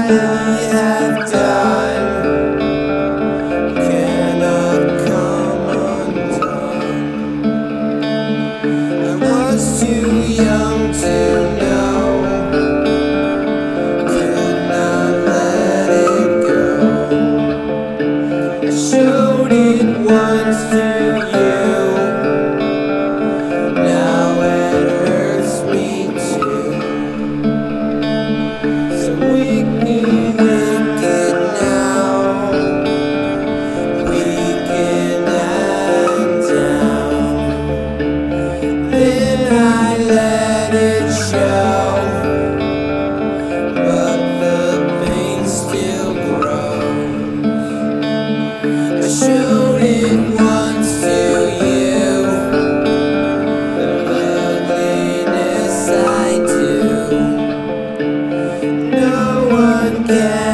have done cannot come undone. I was too young to know, could not let it go. I showed it once to you, now it hurts me too. So wicked now, weakened and down. Then I let it show, but the pain still grows. I showed it once to you, the ugliness I do. No one can